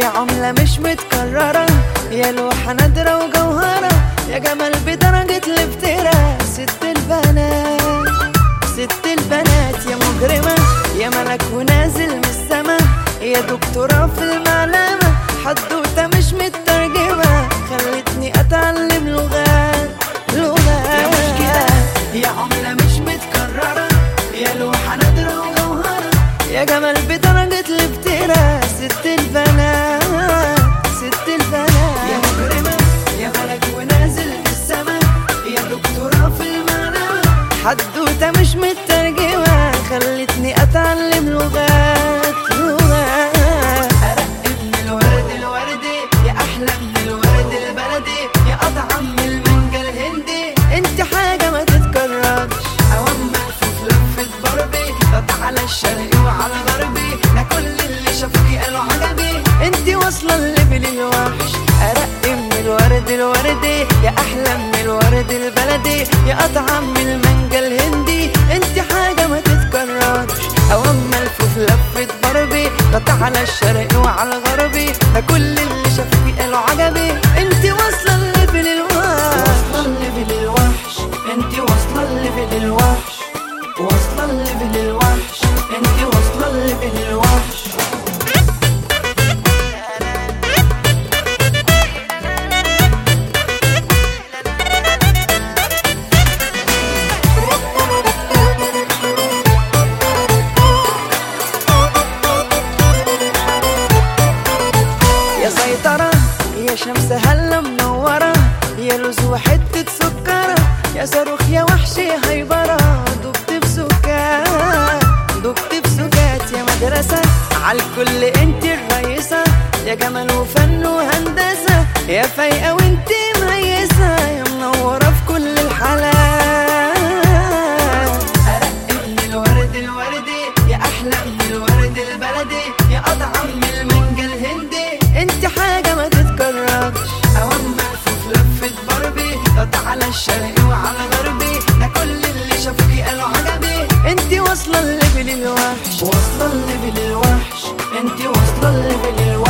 يا عملة مش متكررة، يا لوحة نادرة وجوهرة، يا جمال بدرجة الافتراء. ست البنات ست البنات يا مجرمة، يا ملك ونازل من السما، يا دكتورة في المعلمة، حدوتة مش مترجمة، خلتني أتعلم لغات يا مشكلة، يا عملة مش متكررة، يا لوحة نادرة وجوهرة، يا جمال بدرجة الافتراء. ست البنات ست البنات يا مجرمة، يا ملك ونازل من السما، يا دكتورة في المعلمة، حدوتة مش مترجمة، خلتني أتعلم لغات. أرق من الورد الوردي، يا أحلى من الورد البلدي، يا أطعم من المانجا الهندي، انت حاجة ما تتكررش. أوام ملفوف لفة بربي، قطع على الشرقي وعلى الغربي، لا كل اللي شافوكي قالوا عجبي، انت واصلة الليفل الوحش. أرق من الورد الوردي، يا أحلى من الورد البلدي، يا أطعم من المانجا الهندي، انت حاجة ما تتكررش. أوام ملفوف لفة بربي، قطع على الشرقي وعلى الغربي، لا كل اللي شافوكي قالوا عجبي، انت واصلة الليفل الوحش. واصلة الليفل الوحش، انت واصلة الليفل الوحش، واصلة الليفل الوحش، انت واصلة الليفل الوحش. يا سيطرة يا شمس هلا منورة، يا لوز وحتة سكرة، يا صاروخ يا وحش يا هيبرة، دبت بسكات دبت بسكات، يا مدرسة عالكل انت الرئيسة، يا جمال وفن وهندسة، يا فايقة وانت مهيسة، يا منورة في كل الحالات. أرق من الورد الوردي، يا أحلى من الورد البلدي، يا أطعم من المانجا الهندي، انت حاجة ما تتكررش. أوام ملفوف لفة بربي، قطع على الشرقي وعلى الغربي، لا كل اللي شافوكي قالوا عجبي، انت واصلة الليفل الوحش. واصلة الليفل الوحش، انت واصلة الليفل الوحش.